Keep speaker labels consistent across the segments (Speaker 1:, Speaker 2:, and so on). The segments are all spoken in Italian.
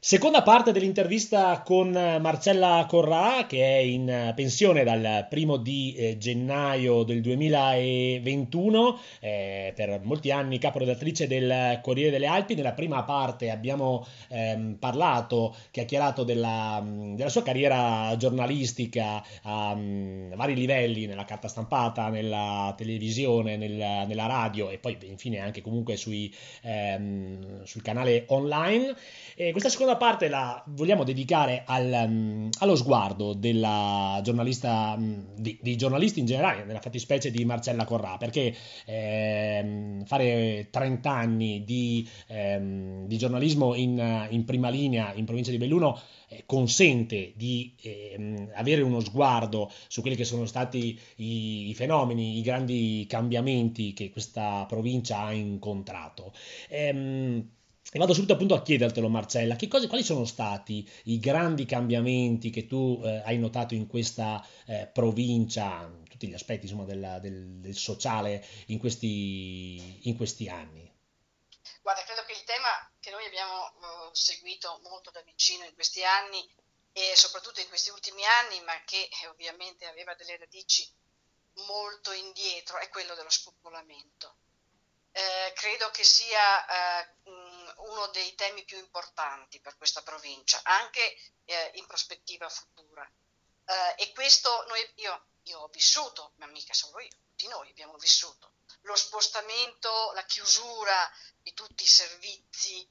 Speaker 1: Seconda parte dell'intervista con Marcella Corrà, che è in pensione dal primo di gennaio del 2021, per molti anni caporedattrice del Corriere delle Alpi. Nella prima parte abbiamo parlato, chiacchierato della sua carriera giornalistica a vari livelli, nella carta stampata, nella televisione, nella radio e poi infine anche comunque sul canale online. E questa seconda parte la vogliamo dedicare allo sguardo della giornalista, dei giornalisti in generale, nella fattispecie di Marcella Corrà, perché fare 30 anni di giornalismo in prima linea in provincia di Belluno consente di avere uno sguardo su quelli che sono stati i fenomeni, i grandi cambiamenti che questa provincia ha incontrato. E vado subito appunto a chiedertelo, Marcella, quali sono stati i grandi cambiamenti che tu hai notato in questa provincia, tutti gli aspetti insomma, del sociale in questi anni?
Speaker 2: Guarda, credo che il tema che noi abbiamo seguito molto da vicino in questi anni e soprattutto in questi ultimi anni, ma che ovviamente aveva delle radici molto indietro, è quello dello spopolamento. Credo che sia uno dei temi più importanti per questa provincia, anche in prospettiva futura. E questo io ho vissuto, ma mica solo io, tutti noi abbiamo vissuto lo spostamento, la chiusura di tutti i servizi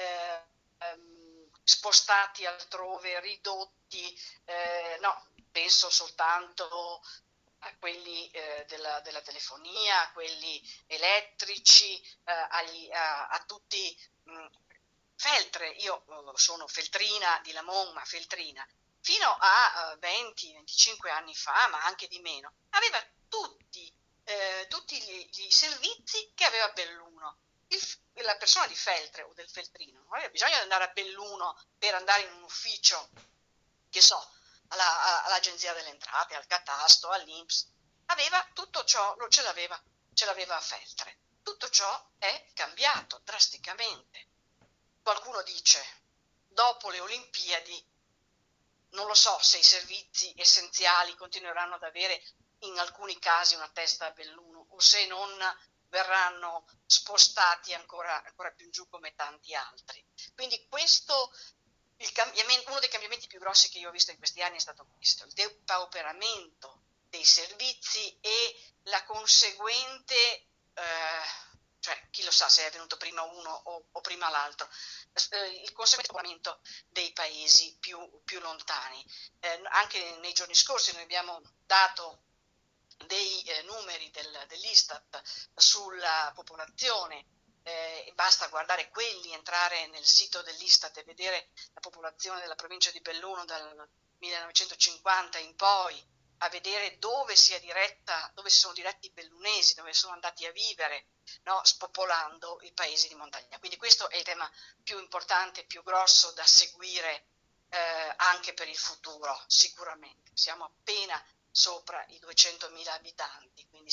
Speaker 2: spostati altrove, ridotti, no, penso soltanto a quelli della telefonia, a quelli elettrici, a tutti. Feltre, io sono feltrina di Lamon, ma feltrina, fino a 20-25 anni fa, ma anche di meno, aveva tutti gli servizi che aveva Belluno. La persona di Feltre o del Feltrino non aveva bisogno di andare a Belluno per andare in un ufficio, che so, all'Agenzia delle Entrate, al Catasto, all'Inps. Aveva tutto ciò, ce l'aveva a Feltre. Tutto ciò è cambiato drasticamente. Qualcuno dice, dopo le Olimpiadi, non lo so se i servizi essenziali continueranno ad avere in alcuni casi una testa a Belluno o se non verranno spostati ancora più in giù come tanti altri. Quindi uno dei cambiamenti più grossi che io ho visto in questi anni è stato questo, il depauperamento dei servizi e la conseguente, cioè chi lo sa se è venuto prima uno o prima l'altro, il conseguente depauperamento dei paesi più lontani. Anche nei giorni scorsi noi abbiamo dato dei numeri dell'Istat sulla popolazione. Basta guardare quelli, entrare nel sito dell'Istat e vedere la popolazione della provincia di Belluno dal 1950 in poi, a vedere dove si sono diretti i bellunesi, dove sono andati a vivere, no? Spopolando i paesi di montagna. Quindi questo è il tema più importante, più grosso da seguire anche per il futuro, sicuramente. Siamo appena sopra i 200.000 abitanti, quindi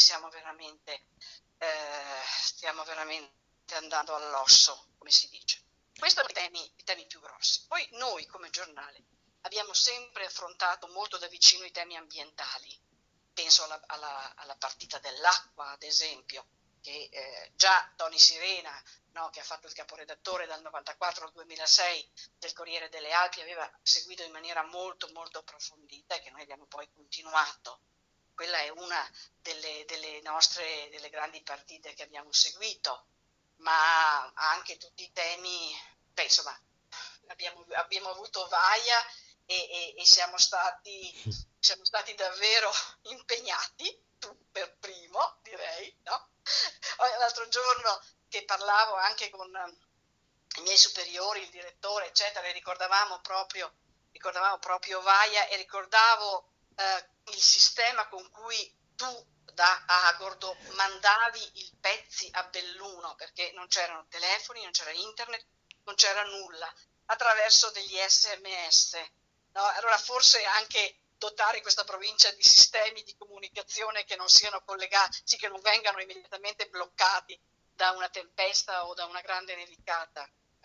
Speaker 2: stiamo veramente andando all'osso, come si dice. Questi sono i temi più grossi. Poi noi come giornale abbiamo sempre affrontato molto da vicino i temi ambientali. Penso alla partita dell'acqua, ad esempio, che già Tony Sirena, no, che ha fatto il caporedattore dal 94 al 2006 del Corriere delle Alpi, aveva seguito in maniera molto molto approfondita e che noi abbiamo poi continuato. Quella è una delle grandi partite che abbiamo seguito, ma anche tutti i temi, beh, insomma, abbiamo avuto Vaia e siamo stati davvero impegnati, tu per primo direi, no? L'altro giorno che parlavo anche con i miei superiori, il direttore, eccetera, e ricordavamo proprio Vaia e ricordavo il sistema con cui tu da Agordo mandavi i pezzi a Belluno, perché non c'erano telefoni, non c'era internet, non c'era nulla, attraverso degli SMS. No? Allora forse anche dotare questa provincia di sistemi di comunicazione che non siano collegati, sì, che non vengano immediatamente bloccati da una tempesta o da una grande nevicata,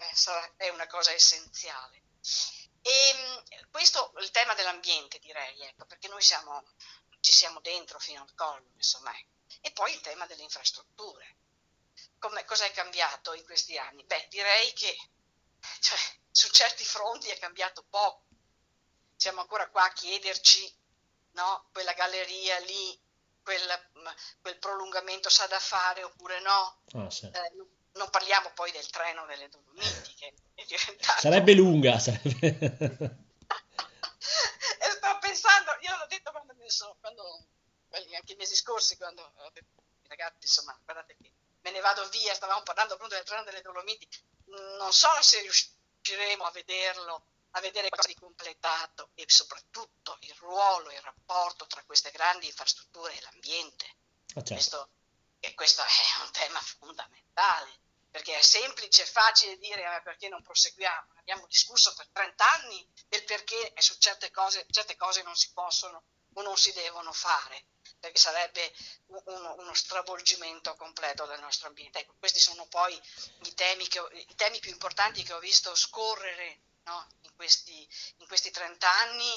Speaker 2: è una cosa essenziale. E questo è il tema dell'ambiente, direi, ecco, perché noi ci siamo dentro fino al collo, insomma. E poi il tema delle infrastrutture. Cosa è cambiato in questi anni? Beh, direi che cioè, su certi fronti è cambiato poco. Siamo ancora qua a chiederci, no, quella galleria lì, quel prolungamento s'ha da fare oppure no.
Speaker 1: Sì.
Speaker 2: Non parliamo poi del treno delle Dolomiti, che è diventato...
Speaker 1: Sarebbe lunga, sarebbe...
Speaker 2: E sto pensando, io l'ho detto anche i mesi scorsi, quando ho detto ai ragazzi, insomma, guardate che me ne vado via, stavamo parlando appunto del treno delle Dolomiti, non so se riusciremo a vedere qualcosa di completato e soprattutto il ruolo, il rapporto tra queste grandi infrastrutture e l'ambiente.
Speaker 1: Certo.
Speaker 2: Questo è un tema fondamentale, perché è semplice e facile dire perché non proseguiamo. Abbiamo discusso per 30 anni del perché su certe cose non si possono o non si devono fare, perché sarebbe uno stravolgimento completo del nostro ambiente. Ecco, questi sono poi i temi più importanti che ho visto scorrere, no, in questi 30 anni.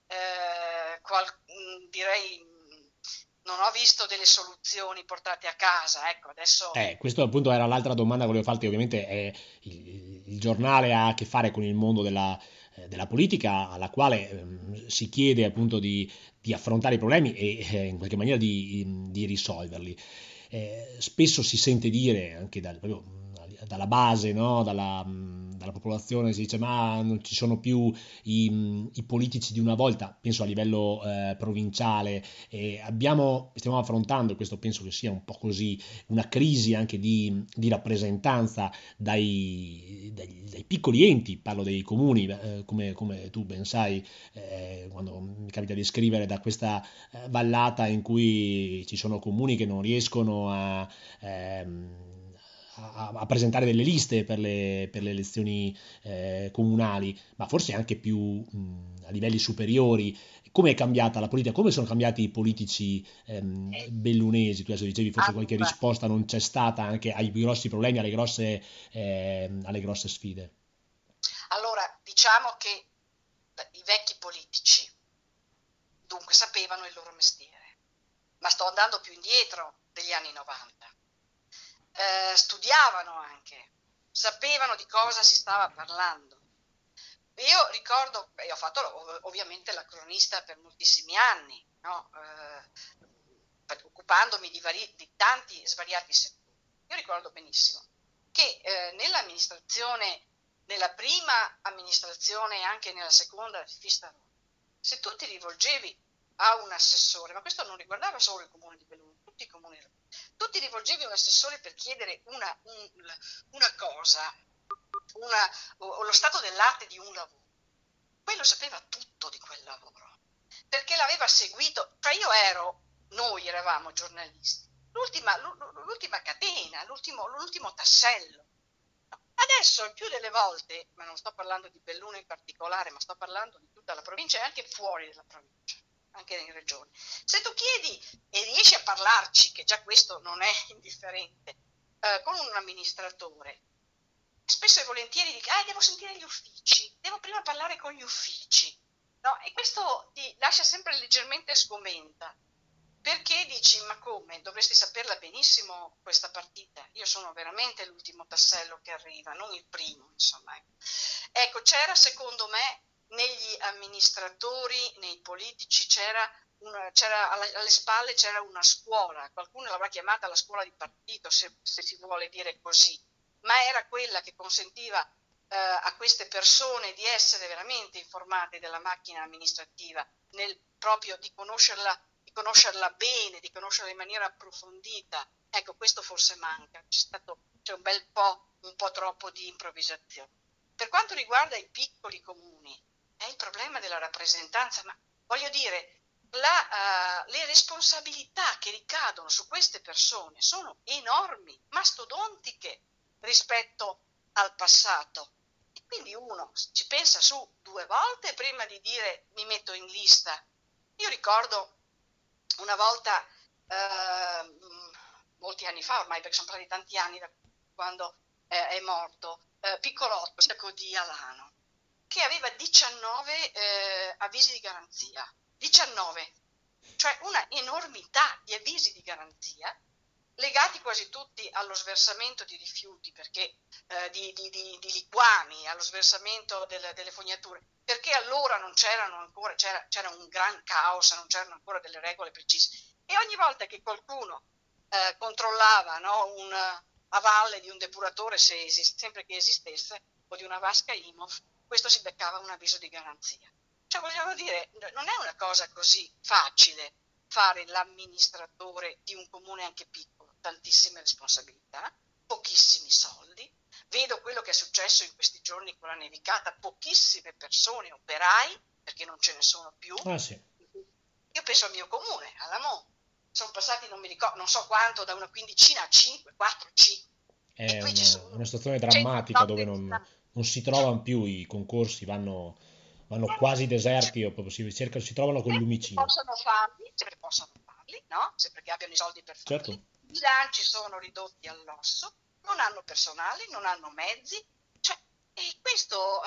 Speaker 2: Direi non ho visto delle soluzioni portate a casa, ecco, adesso...
Speaker 1: Questo appunto era l'altra domanda che volevo farti, ovviamente il giornale ha a che fare con il mondo della politica, alla quale si chiede appunto di affrontare i problemi e in qualche maniera di risolverli. Spesso si sente dire anche proprio dalla base, no? Dalla popolazione, si dice ma non ci sono più i politici di una volta, penso a livello provinciale, stiamo affrontando, questo penso che sia un po' così, una crisi anche di rappresentanza dai piccoli enti, parlo dei comuni, come tu ben sai, quando mi capita di scrivere da questa vallata in cui ci sono comuni che non riescono a presentare delle liste per le elezioni comunali, ma forse anche più a livelli superiori. Come è cambiata la politica? Come sono cambiati i politici bellunesi? Tu adesso dicevi forse qualche
Speaker 2: Allora,
Speaker 1: risposta non c'è stata anche ai grossi problemi, alle grosse sfide.
Speaker 2: allora, diciamo che i vecchi politici dunque sapevano il loro mestiere, ma sto andando più indietro degli anni 90. Studiavano anche, sapevano di cosa si stava parlando. Io ricordo, ho fatto ovviamente la cronista per moltissimi anni, no? Occupandomi di tanti svariati settori. Io ricordo benissimo che nella prima amministrazione e anche nella seconda di Fistaroni, se tu ti rivolgevi a un assessore, ma questo non riguardava solo il comune di Belluno, tutti i comuni, tu ti rivolgevi a un assessore per chiedere una cosa, o lo stato dell'arte di un lavoro, quello sapeva tutto di quel lavoro, perché l'aveva seguito, cioè noi eravamo giornalisti, l'ultima catena, l'ultimo tassello. Adesso il più delle volte, ma non sto parlando di Belluno in particolare, ma sto parlando di tutta la provincia e anche fuori dalla provincia, anche in regione. Se tu chiedi e riesci a parlarci, che già questo non è indifferente, con un amministratore, spesso e volentieri dici, devo sentire gli uffici, devo prima parlare con gli uffici, no? E questo ti lascia sempre leggermente sgomenta. Perché dici, ma come? Dovresti saperla benissimo questa partita. Io sono veramente l'ultimo tassello che arriva, non il primo, insomma. Ecco, c'era secondo me negli amministratori, nei politici, alle spalle c'era una scuola, qualcuno l'avrà chiamata la scuola di partito, se si vuole dire così, ma era quella che consentiva a queste persone di essere veramente informate della macchina amministrativa, proprio di conoscerla bene, di conoscerla in maniera approfondita. Ecco, questo forse manca, c'è un po' troppo di improvvisazione. Per quanto riguarda i piccoli comuni, è il problema della rappresentanza, ma voglio dire, le responsabilità che ricadono su queste persone sono enormi, mastodontiche rispetto al passato. E quindi uno ci pensa su 2 volte prima di dire mi metto in lista. Io ricordo una volta, molti anni fa ormai, perché sono passati tanti anni da quando è morto, Piccolotto, sindaco di Alano, che aveva 19 avvisi di garanzia, 19, cioè una enormità di avvisi di garanzia, legati quasi tutti allo sversamento di rifiuti, perché di liquami, allo sversamento delle fognature, perché allora non c'erano ancora, c'era un gran caos, non c'erano ancora delle regole precise. E ogni volta che qualcuno controllava, no, a valle di un depuratore, sempre che esistesse, o di una vasca IMOF, questo si beccava un avviso di garanzia. Cioè, vogliamo dire, non è una cosa così facile fare l'amministratore di un comune anche piccolo, tantissime responsabilità, pochissimi soldi. Vedo quello che è successo in questi giorni con la nevicata, pochissime persone, operai, perché non ce ne sono più.
Speaker 1: Ah, sì.
Speaker 2: Io penso al mio comune, alla sono passati, non mi ricordo, non so quanto, da una quindicina a 5, 4, 5.
Speaker 1: È
Speaker 2: E qui ci sono
Speaker 1: una situazione drammatica dove
Speaker 2: 108
Speaker 1: non si trovano più i concorsi, vanno quasi deserti o proprio si trovano col lumicino.
Speaker 2: sempre possono farli, no? Sempre che abbiano i soldi per farli.
Speaker 1: Certo.
Speaker 2: I bilanci sono ridotti all'osso, non hanno personale, non hanno mezzi, cioè, e questo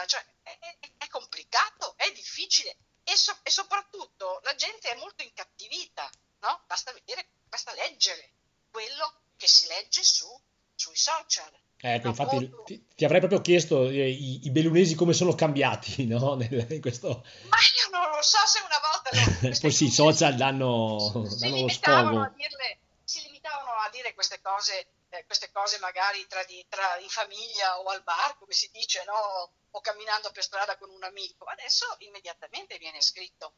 Speaker 2: è complicato, è difficile e soprattutto la gente è molto incattivita, no? Basta leggere quello che si legge sui social.
Speaker 1: Ecco,
Speaker 2: No,
Speaker 1: infatti ti avrei proprio chiesto i bellunesi come sono cambiati, no? In questo...
Speaker 2: ma io non lo so se una volta
Speaker 1: Poi
Speaker 2: queste
Speaker 1: sì, i
Speaker 2: cose
Speaker 1: social danno lo sfogo.
Speaker 2: si limitavano a dire queste cose magari in famiglia o al bar, come si dice, no? O camminando per strada con un amico. Adesso immediatamente viene scritto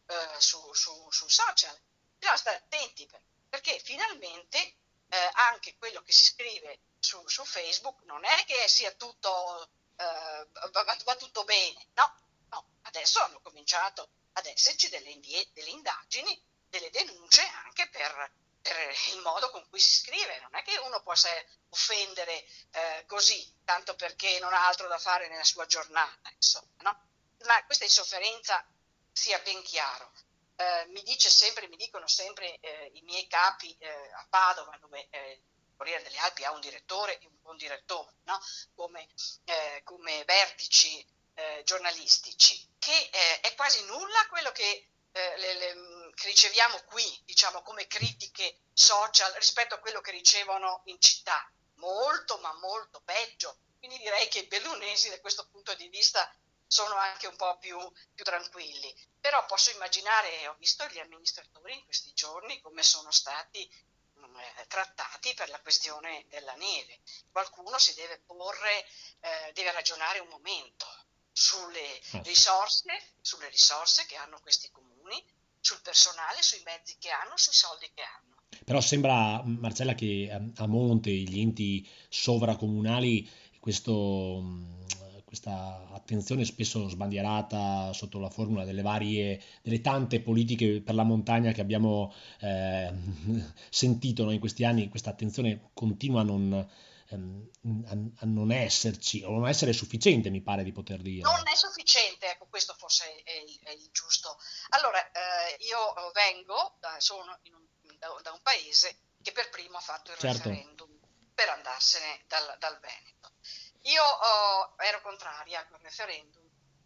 Speaker 2: sul social. Bisogna stare attenti perché finalmente anche quello che si scrive su Facebook non è che sia tutto va tutto bene, no, no, adesso hanno cominciato ad esserci delle indagini, delle denunce anche per il modo con cui si scrive. Non è che uno possa offendere così, tanto perché non ha altro da fare nella sua giornata, insomma, no? Ma questa insofferenza sia ben chiaro. Mi dicono sempre i miei capi a Padova, dove il Corriere delle Alpi ha un direttore e un buon direttore, no? come vertici giornalistici, che è quasi nulla quello che riceviamo qui, diciamo, come critiche social rispetto a quello che ricevono in città. Molto, ma molto peggio. Quindi direi che i bellunesi da questo punto di vista sono anche un po' più tranquilli. Però posso immaginare, ho visto gli amministratori in questi giorni come sono stati trattati per la questione della neve. Qualcuno si deve porre, deve ragionare un momento sulle risorse che hanno questi comuni, sul personale, sui mezzi che hanno, sui soldi che hanno.
Speaker 1: Però sembra, Marcella, che a monte gli enti sovracomunali questa attenzione spesso sbandierata sotto la formula delle tante politiche per la montagna che abbiamo sentito, no, in questi anni, questa attenzione continua a non esserci, o non essere sufficiente, mi pare di poter dire.
Speaker 2: Non è sufficiente, ecco, questo forse è il giusto. Allora, io sono da un paese che per primo ha fatto il
Speaker 1: Certo,
Speaker 2: referendum per andarsene dal Veneto. Io ero contraria a quel referendum.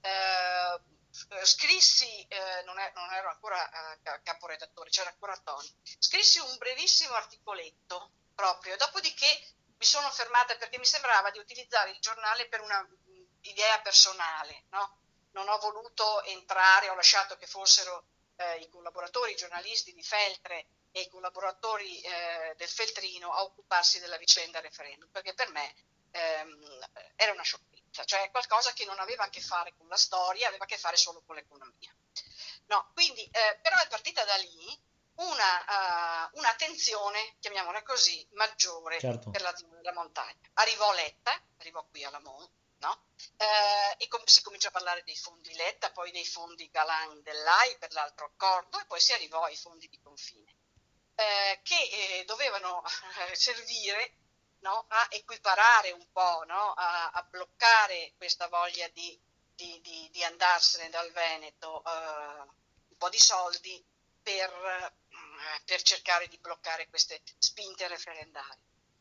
Speaker 2: Scrissi, non ero ancora caporedattore, c'era ancora Toni. Scrissi un brevissimo articoletto proprio, dopodiché mi sono fermata perché mi sembrava di utilizzare il giornale per una idea personale, no? Non ho voluto entrare, ho lasciato che fossero i collaboratori, i giornalisti di Feltre e i collaboratori del Feltrino a occuparsi della vicenda referendum, perché per me era una sciocchezza, cioè qualcosa che non aveva a che fare con la storia, aveva a che fare solo con l'economia. No, quindi, però è partita da lì un'attenzione, chiamiamola così, maggiore
Speaker 1: certo.
Speaker 2: per la zona della montagna. Arrivò Letta, arrivò qui alla Mon, no? E si cominciò a parlare dei fondi Letta, poi dei fondi Galan dell'AI per l'altro accordo e poi si arrivò ai fondi di confine, che dovevano servire, no, a equiparare un po', no, a bloccare questa voglia di andarsene dal Veneto, un po' di soldi per cercare di bloccare queste spinte referendarie.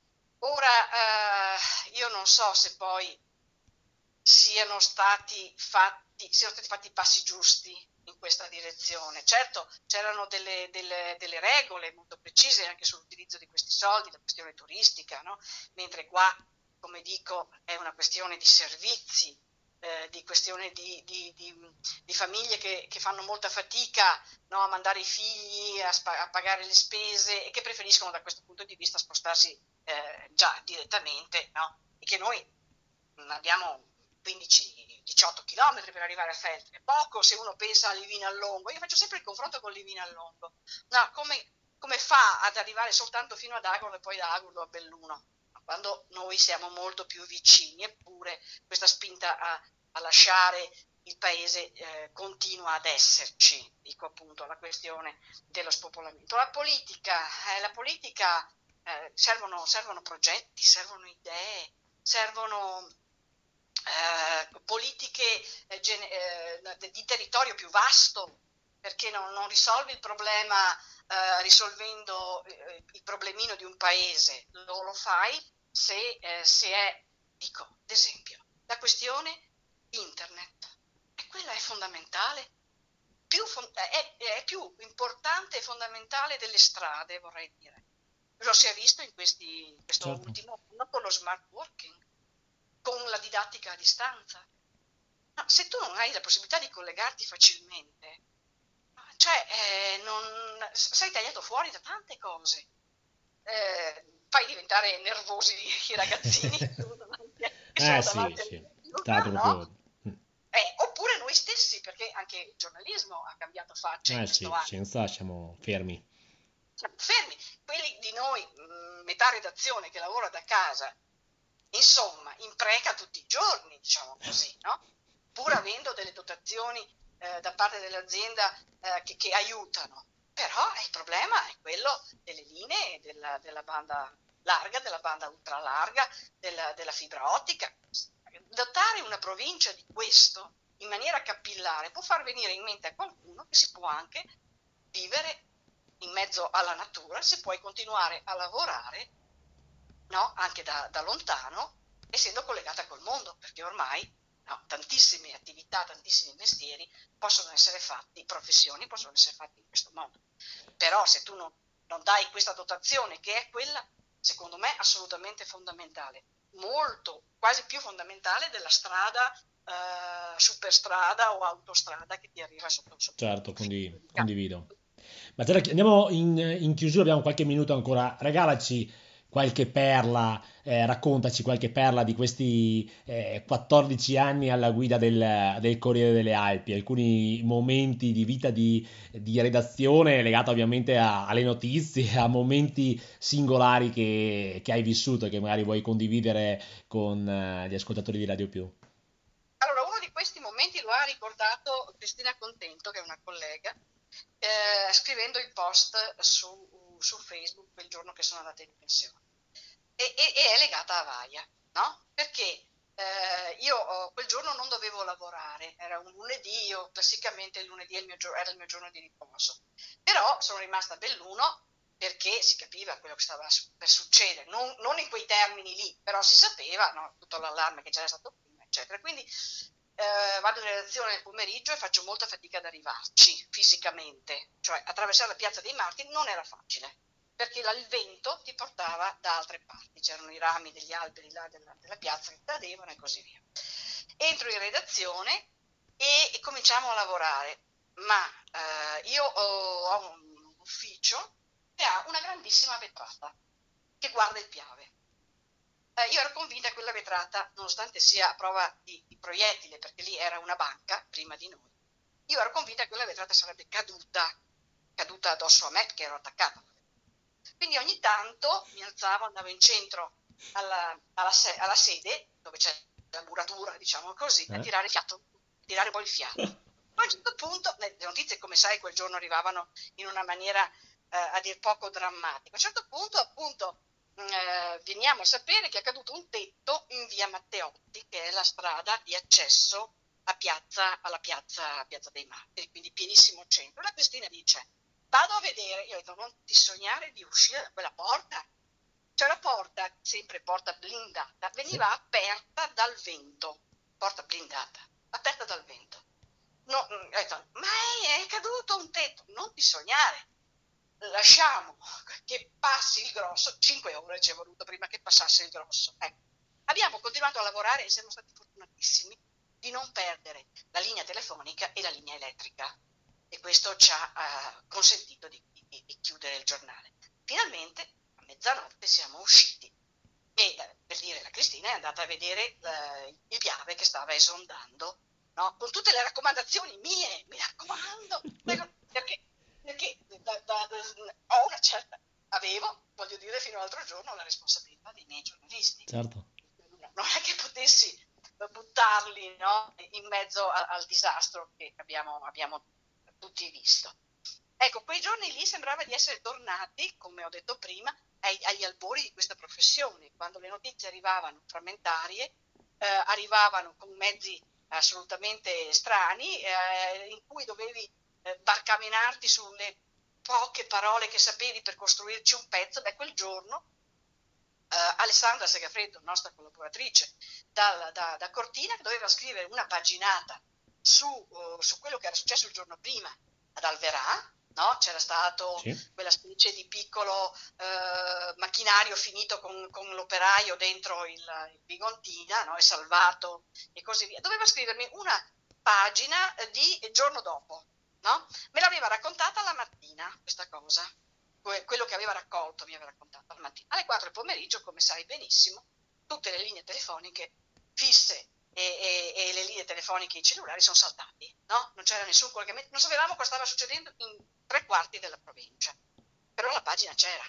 Speaker 2: Ora, io non so se poi siano stati fatti i passi giusti in questa direzione. Certo, c'erano delle regole molto precise anche sull'utilizzo di questi soldi, la questione turistica, no? Mentre qua, come dico, è una questione di servizi, di questione di famiglie che fanno molta fatica, no, a mandare i figli, a pagare le spese e che preferiscono da questo punto di vista spostarsi già direttamente, no? E che noi abbiamo 15-18 km per arrivare a Feltre. È poco se uno pensa a Livino Allongo. Io faccio sempre il confronto con Livino Allongo. No, come fa ad arrivare soltanto fino ad Agordo e poi da Agordo a Belluno? Quando noi siamo molto più vicini, eppure questa spinta a lasciare il paese continua ad esserci. Dico appunto la questione dello spopolamento. La politica servono progetti, servono idee, servono politiche di territorio più vasto, perché non risolvi il problema risolvendo il problemino di un paese, lo fai se è, dico, ad esempio, la questione internet, e quella è fondamentale, è più importante e fondamentale delle strade, vorrei dire. Lo si è visto in questo
Speaker 1: Certo.
Speaker 2: ultimo anno con lo smart working, con la didattica a distanza. No, se tu non hai la possibilità di collegarti facilmente, cioè sei tagliato fuori da tante cose. Fai diventare nervosi i ragazzini che sono
Speaker 1: Sì,
Speaker 2: davanti al
Speaker 1: sì, sta
Speaker 2: computer, no?
Speaker 1: proprio...
Speaker 2: Oppure noi stessi, perché anche il giornalismo ha cambiato faccia in questo
Speaker 1: Sì,
Speaker 2: anno.
Speaker 1: scienza siamo fermi.
Speaker 2: Siamo fermi. Quelli di noi, metà redazione che lavora da casa, insomma, impreca tutti i giorni, diciamo così, no? Pur avendo delle dotazioni da parte dell'azienda che aiutano. Però il problema è quello delle linee, della banda larga, della banda ultralarga, della fibra ottica. Dotare una provincia di questo in maniera capillare può far venire in mente a qualcuno che si può anche vivere in mezzo alla natura, se puoi continuare a lavorare, no, anche da lontano, essendo collegata col mondo, perché ormai, no, tantissime attività, tantissimi mestieri possono essere fatti, professioni possono essere fatti in questo modo. Però se tu non dai questa dotazione, che è quella, secondo me, assolutamente fondamentale, molto, quasi più fondamentale della strada, superstrada o autostrada che ti arriva sotto il
Speaker 1: Certo,
Speaker 2: profilo di campo.
Speaker 1: condivido. Ma andiamo in chiusura, abbiamo qualche minuto ancora. Regalaci qualche perla, raccontaci qualche perla di questi 14 anni alla guida del Corriere delle Alpi, alcuni momenti di vita di redazione legata ovviamente alle notizie, a momenti singolari che hai vissuto e che magari vuoi condividere con gli ascoltatori di Radio Più.
Speaker 2: Allora, uno di questi momenti lo ha ricordato Cristina Contento, che è una collega, scrivendo il post su Facebook quel giorno che sono andata in pensione. E è legata a Vaia, no? Perché io quel giorno non dovevo lavorare, era un lunedì, io classicamente il lunedì era il mio giorno di riposo, però sono rimasta a Belluno perché si capiva quello che stava per succedere, non in quei termini lì, però si sapeva, no? Tutto l'allarme che c'era stato prima, eccetera. Quindi vado in redazione nel pomeriggio e faccio molta fatica ad arrivarci fisicamente, cioè attraversare la piazza dei Martiri non era facile, perché il vento ti portava da altre parti, c'erano i rami degli alberi là della piazza che cadevano e così via. Entro in redazione e cominciamo a lavorare, ma io ho un ufficio che ha una grandissima vetrata che guarda il Piave. Io ero convinta che quella vetrata, nonostante sia a prova di proiettile, perché lì era una banca prima di noi, io ero convinta che quella vetrata sarebbe caduta addosso a me, che ero attaccata. Quindi ogni tanto mi alzavo, andavo in centro alla sede, dove c'è la muratura, diciamo così, a
Speaker 1: Eh?
Speaker 2: tirare fiato, a tirare un po' il fiato. Poi a un certo punto, le notizie, come sai, quel giorno arrivavano in una maniera a dir poco drammatica. A un certo punto, appunto, veniamo a sapere che è caduto un tetto in via Matteotti, che è la strada di accesso alla piazza dei Martiri, quindi pienissimo centro. La Cristina dice: vado a vedere. Io ho detto: non ti sognare di uscire da quella porta, Cioè la porta, sempre porta blindata, veniva aperta dal vento, porta blindata, aperta dal vento. No, ho detto, ma è caduto un tetto, non ti sognare, lasciamo che passi il grosso, 5 ore ci è voluto prima che passasse il grosso. Ecco. Abbiamo continuato a lavorare e siamo stati fortunatissimi di non perdere la linea telefonica e la linea elettrica, e questo ci ha consentito di chiudere il giornale. Finalmente a mezzanotte siamo usciti e, per dire, la Cristina è andata a vedere il Piave che stava esondando, no? Con tutte le raccomandazioni mie, mi raccomando, perché ho una certa, voglio dire, fino all'altro giorno la responsabilità dei miei giornalisti.
Speaker 1: Certo.
Speaker 2: Non è che potessi buttarli, no, in mezzo al disastro che abbiamo tutti visto. Ecco, quei giorni lì sembrava di essere tornati, come ho detto prima, agli albori di questa professione, quando le notizie arrivavano frammentarie, arrivavano con mezzi assolutamente strani, in cui dovevi barcamenarti sulle poche parole che sapevi per costruirci un pezzo. Quel giorno Alessandra Segafredo, nostra collaboratrice da Cortina, che doveva scrivere una paginata su quello che era successo il giorno prima ad Alverà, no? C'era stato quella specie di piccolo macchinario finito con l'operaio dentro il Bigontina, no? È salvato e così via. Doveva scrivermi una pagina di giorno dopo, no? Me l'aveva raccontata la mattina questa cosa. Quello che aveva raccolto mi aveva raccontato al mattino. Alle 4 del pomeriggio, come sai benissimo, tutte le linee telefoniche fisse e le linee telefoniche, i cellulari sono saltati, no? Non c'era nessun collegamento, non sapevamo cosa stava succedendo in 3/4 della provincia, però la pagina c'era.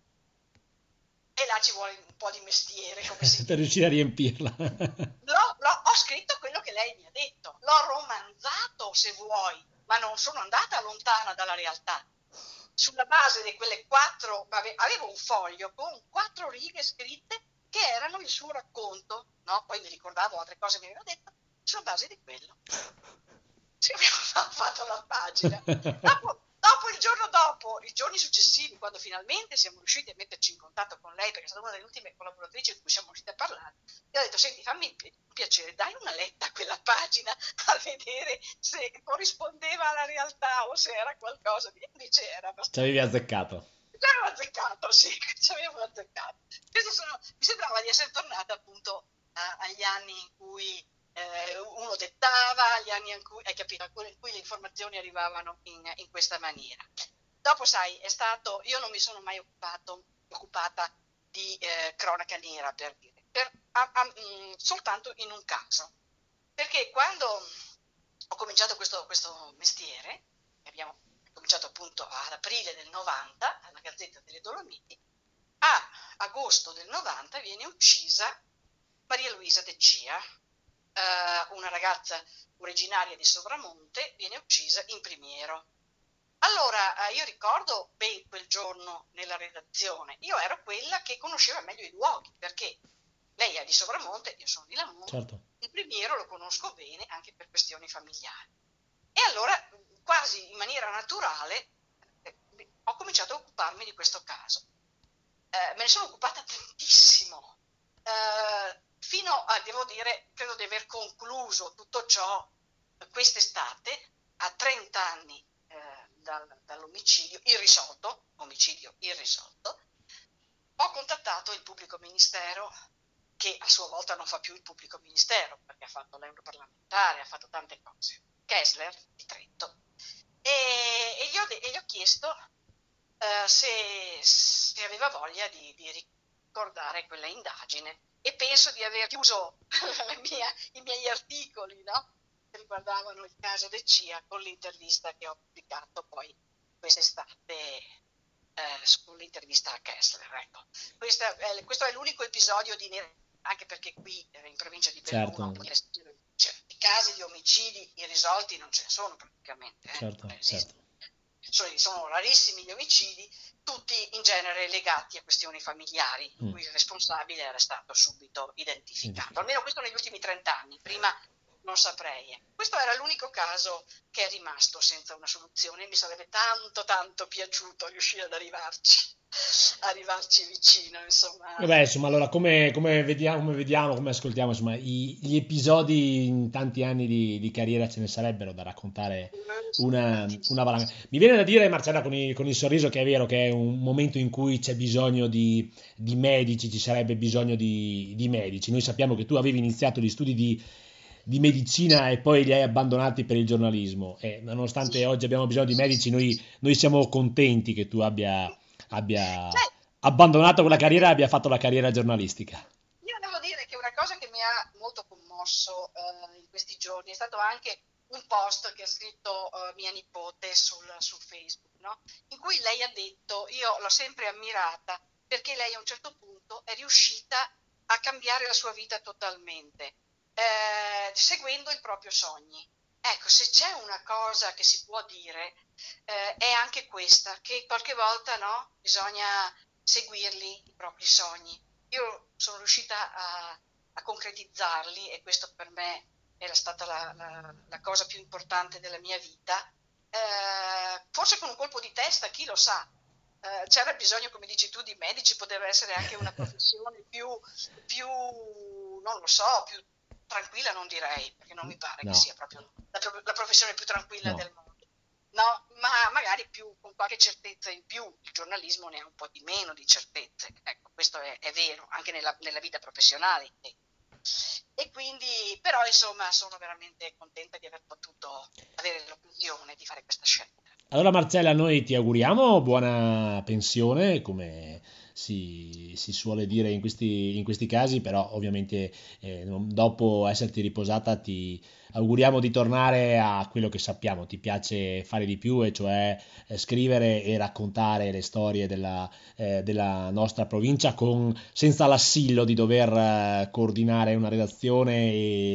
Speaker 2: E là ci vuole un po' di mestiere, come si
Speaker 1: per riuscire a riempirla.
Speaker 2: Ho scritto quello che lei mi ha detto, l'ho romanzato se vuoi, ma non sono andata lontana dalla realtà. Sulla base di quelle 4, avevo un foglio con 4 righe scritte che erano il suo racconto, no? Poi mi ricordavo altre cose che mi aveva detto, sulla base di quello. Sì, abbiamo fatto la pagina. Dopo il giorno dopo, i giorni successivi, quando finalmente siamo riusciti a metterci in contatto con lei, perché è stata una delle ultime collaboratrici con cui siamo riusciti a parlare, gli ho detto, senti, fammi un piacere, dai una letta a quella pagina a vedere se corrispondeva alla realtà o se era qualcosa di... Invece era abbastanza...
Speaker 1: Ci avevi azzeccato.
Speaker 2: Ci avevo azzeccato, sì, ci avevo azzeccato. Mi sembrava di essere tornata appunto agli anni in cui uno dettava, agli anni in cui, hai capito, in cui le informazioni arrivavano in questa maniera. Dopo, sai, io non mi sono mai occupata di cronaca nera, per dire, soltanto in un caso. Perché quando ho cominciato questo mestiere, abbiamo cominciato appunto ad aprile del 90 alla Gazzetta delle Dolomiti, a agosto del 90 viene uccisa Maria Luisa De Cia, una ragazza originaria di Sopramonte, viene uccisa in Primiero. Allora, io ricordo ben quel giorno nella redazione, io ero quella che conosceva meglio i luoghi, perché lei è di Sopramonte, io sono di Lamone, certo. Il Primiero lo conosco bene anche per questioni familiari. E allora, quasi in maniera naturale, ho cominciato a occuparmi di questo caso. Me ne sono occupata tantissimo, fino a, devo dire, credo di aver concluso tutto ciò quest'estate, a 30 anni dall'omicidio irrisolto, ho contattato il pubblico ministero, che a sua volta non fa più il pubblico ministero, perché ha fatto l'europarlamentare, ha fatto tante cose, Kessler di Trento, e gli ho chiesto se aveva voglia di ricordare quella indagine, e penso di aver chiuso i miei articoli, no? Che riguardavano il caso De Cia con l'intervista che ho pubblicato poi quest'estate con l'intervista a Kessler. Ecco. Questo è l'unico episodio di nera, anche perché qui in provincia di Belluno, certo, i casi di omicidi irrisolti non ce ne sono praticamente.
Speaker 1: Certo.
Speaker 2: Sono rarissimi gli omicidi, tutti in genere legati a questioni familiari, in cui il responsabile era stato subito identificato. Almeno questo negli ultimi 30 anni, prima non saprei. Questo era l'unico caso che è rimasto senza una soluzione e mi sarebbe tanto piaciuto riuscire ad arrivarci. arrivarci vicino, insomma.
Speaker 1: Vabbè, insomma, allora come ascoltiamo, insomma, gli episodi in tanti anni di carriera ce ne sarebbero da raccontare
Speaker 2: Sono
Speaker 1: una
Speaker 2: tantissimi.
Speaker 1: valanga. Mi viene da dire, Marcella, con il sorriso, che è vero che è un momento in cui c'è bisogno di medici, ci sarebbe bisogno di medici. Noi sappiamo che tu avevi iniziato gli studi di medicina e poi li hai abbandonati per il giornalismo. E nonostante
Speaker 2: Sì,
Speaker 1: oggi abbiamo bisogno di medici, noi siamo contenti che tu abbia
Speaker 2: sai,
Speaker 1: abbandonato quella carriera e abbia fatto la carriera giornalistica.
Speaker 2: io devo dire che una cosa che mi ha molto commosso in questi giorni è stato anche un post che ha scritto mia nipote sul Facebook, no? In cui lei ha detto, io l'ho sempre ammirata perché lei a un certo punto è riuscita a cambiare la sua vita totalmente, seguendo i propri sogni. Ecco, se c'è una cosa che si può dire, è anche questa, che qualche volta, no, bisogna seguirli i propri sogni. Io sono riuscita a concretizzarli e questo per me era stata la cosa più importante della mia vita. Forse con un colpo di testa, chi lo sa, c'era bisogno, come dici tu, di medici, poteva essere anche una professione più, non lo so, più tranquilla, non direi, perché non mi pare che
Speaker 1: No,
Speaker 2: sia proprio la professione più tranquilla
Speaker 1: no.
Speaker 2: del mondo. No, ma magari più, con qualche certezza in più, il giornalismo ne ha un po' di meno di certezze, ecco, questo è vero, anche nella vita professionale. E quindi, però insomma, sono veramente contenta di aver potuto avere l'occasione di fare questa scelta.
Speaker 1: Allora Marcella, noi ti auguriamo buona pensione, come si suole dire in questi casi, però ovviamente dopo esserti riposata ti auguriamo di tornare a quello che sappiamo, ti piace fare di più, e cioè scrivere e raccontare le storie della nostra provincia senza l'assillo di dover coordinare una redazione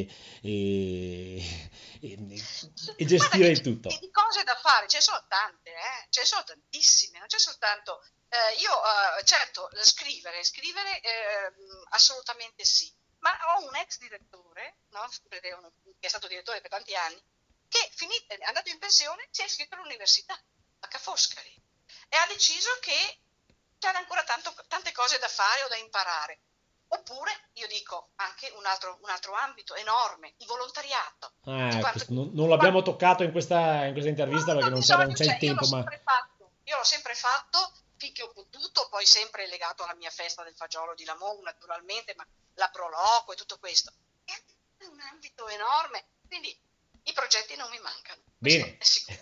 Speaker 1: e, e- e
Speaker 2: Guarda
Speaker 1: gestire
Speaker 2: che
Speaker 1: il tutto.
Speaker 2: di cose da fare ce ne sono tante, ce ne sono tantissime, non c'è soltanto. Io, certo, scrivere assolutamente sì, ma ho un ex direttore, no? Che è stato direttore per tanti anni, che è andato in pensione, si è iscritto all'università a Ca' Foscari e ha deciso che c'era ancora tante cose da fare o da imparare. Oppure, io dico, anche un altro ambito enorme, il volontariato. Tu quanto,
Speaker 1: Non l'abbiamo toccato in questa
Speaker 2: no,
Speaker 1: intervista perché
Speaker 2: ma
Speaker 1: non
Speaker 2: bisogno
Speaker 1: c'è il
Speaker 2: c'è,
Speaker 1: tempo, ma
Speaker 2: io l'ho sempre fatto finché ho potuto, poi sempre legato alla mia festa del fagiolo di Lamont, naturalmente, ma la Proloco e tutto questo. È un ambito enorme, quindi i progetti non mi mancano, questo
Speaker 1: bene.
Speaker 2: è sicuro.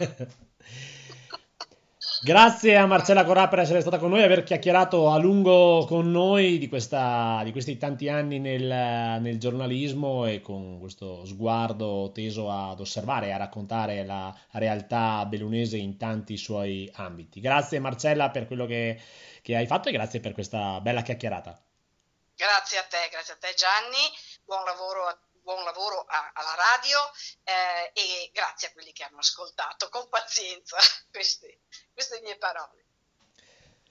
Speaker 1: Grazie a Marcella Corrà per essere stata con noi e aver chiacchierato a lungo con noi di questi tanti anni nel giornalismo, e con questo sguardo teso ad osservare e a raccontare la realtà bellunese in tanti suoi ambiti. Grazie Marcella per quello che hai fatto, e grazie per questa bella chiacchierata.
Speaker 2: Grazie a te Gianni, buon lavoro alla radio e grazie a quelli che hanno ascoltato con pazienza queste mie parole.